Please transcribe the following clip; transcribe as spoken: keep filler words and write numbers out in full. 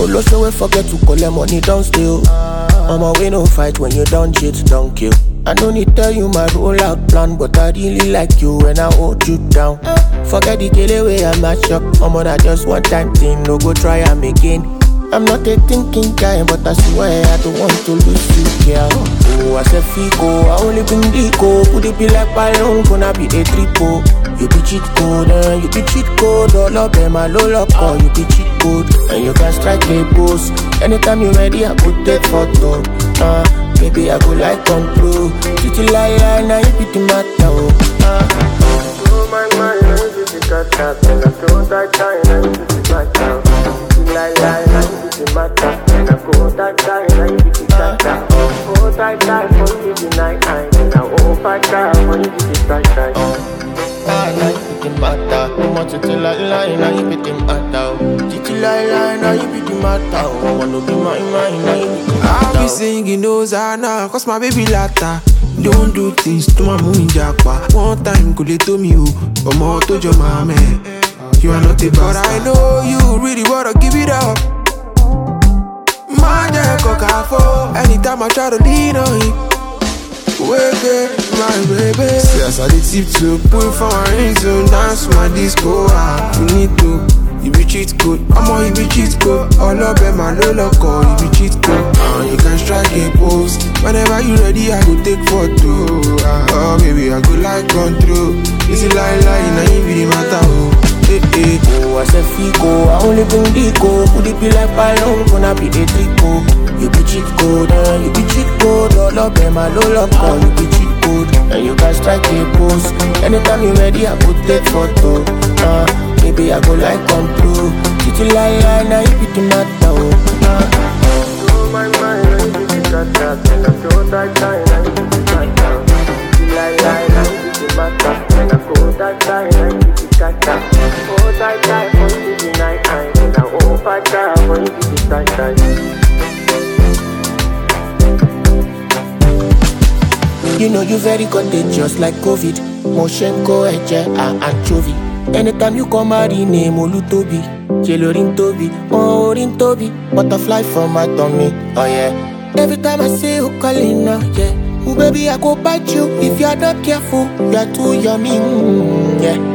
Oloso we forget to collect money, don't steal. I'ma we no fight when you don't cheat, don't kill. I don't need tell you my rollout plan, but I really like you when I hold you down. Forget the daily way I match up. I'm on that just one time thing, no go try am again. I'm not a thinking guy, but I swear I don't want to lose you, girl. Oh, I said Fico, I only bring Dico. Could it be like Ballon, gonna be a triple? You be cheat code, uh, you be cheat code. All of them are low lock, or you be cheat code. And you can strike a pose. Anytime you ready, I could take photo. Uh, baby, I go like control. Titi lie lie, now you be the matter. Uh, oh my my, now you be the cat. And I don't die time, now you be the matter. Lie lie, now you be the matter. And I go die time, now you be the cat. Oh die die, for you be night time. And I oh fight die, for you be the night time. Ah, now you be the matter. No more titi lie lie, now you be the matter. Titi lie lie, now you be the matter. Oh, wanna be my mind, now you be the matter. I'll be singing those now, cause my baby latta. Don't do things to my moon japa. One time could they to me you, or more to your mama. You are not a but I know you really wanna give it up. My dear coca anytime I try to lean on you. Wake up, my baby. See as I did tip to put for my ring to dance my disco. Ah, you need to, you be cheat code. I'm on you be cheat code. All up in my low loco, you be cheat code. Ah, you can strike a pose. Whenever you ready, I go take photo. Ah, oh baby, I go like control. Easy lie lie, now you be the matter. Oh, hey, hey. Oh, I said Fico, I only bring Dico. Could it be like Ballon, gonna be a triple? You be cheat code, uh, you be cheat code. All up in my low lock, uh, you be cheat code. And you can strike a pose. Anytime you ready, I could take photo. Uh, baby, I go like control. Titi lie lie, now you be the matter. Uh, oh my mind, now you be the matter. And I don't die time, now you be the matter. Titi lie lie, now you be the matter. And I go die time, now you be the matter. Oh die die, for you be night time. And I oh fight die, for you be the night time. You know you very contagious like COVID. Moshenko, Eche, and Anchovy. Anytime you come out in name, Olutobi, Jelorin Tobi, oh Orin Tobi, butterfly from my tummy, oh yeah. Every time I see you calling now, yeah. Oh baby, I go bite you if you are not careful. You are too yummy, mm, yeah.